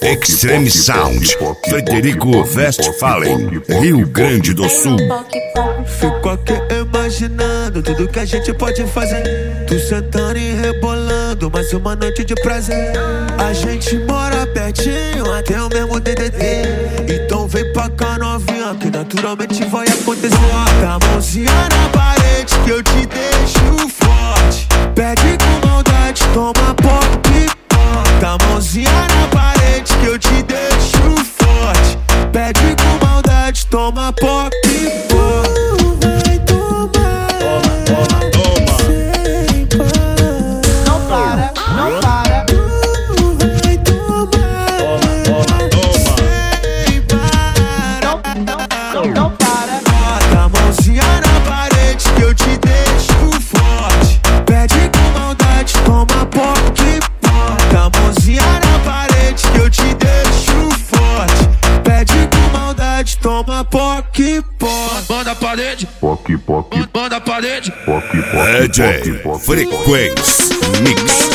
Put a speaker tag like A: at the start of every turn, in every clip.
A: Extreme Sound, Frederico Westphalen, Rio Grande do Sul.
B: Fico aqui imaginando tudo que a gente pode fazer. Tu sentando e rebolando, mais uma noite de prazer. A gente mora pertinho, até o mesmo DDD. Então vem pra cá novinha, que naturalmente vai acontecer. Bota a mãozinha na parede que eu te deixo forte. Pede com maldade, toma pop. Bota a mãozinha na parede que eu te deixo forte. Pede com maldade, toma pop. Vai tomar,
C: Toma.
B: sem parar.
D: Não para, não para.
B: Vai tomar,
C: Toma.
B: sem parar.
D: Não para.
B: Bota a mãozinha na parede que eu te deixo forte. Pede com maldade, toma pop. Bota a mãozinha na parede que eu te deixo forte. Pede com maldade, toma POC,
C: Manda a parede,
E: Poc, poc,
C: manda a parede.
E: poc,
A: DJ Frequência Mix.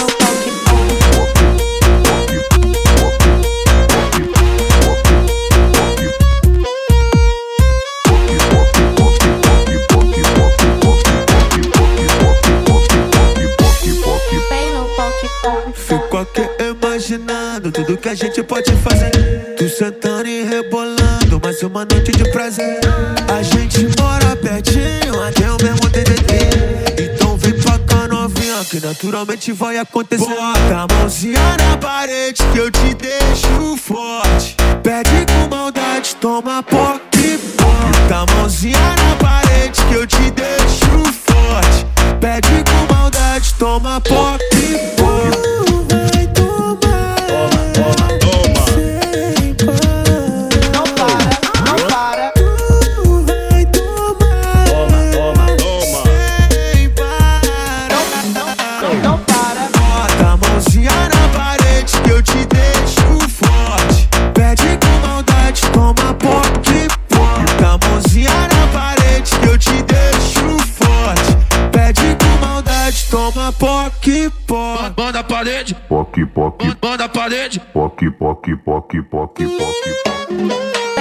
B: Fico aqui imaginando tudo que a gente pode fazer. Tu sentando e rebolando, mais uma noite de prazer. A gente mora pertinho, até o mesmo DDD. Então vem pra cá novinha, que naturalmente vai acontecer. Bota a mãozinha na parede que eu te deixo forte. Pede com maldade, toma POC. Bota a mãozinha na parede que eu te deixo forte. Pede com maldade, toma POC. Vai tomar,
C: Toma.
B: sem parar.
D: Não para, não para.
B: Vai tomar,
C: Toma.
B: sem parar.
D: Não para.
B: Bota a mãozinha na parede que eu te deixo forte. Pede com maldade, toma POC. Bota a mãozinha na parede que eu te deixo forte. Pede com maldade, toma POC.
C: Manda a parede,
E: poc, poc,
C: manda a parede.
E: poc, poc, poc, poc, poc.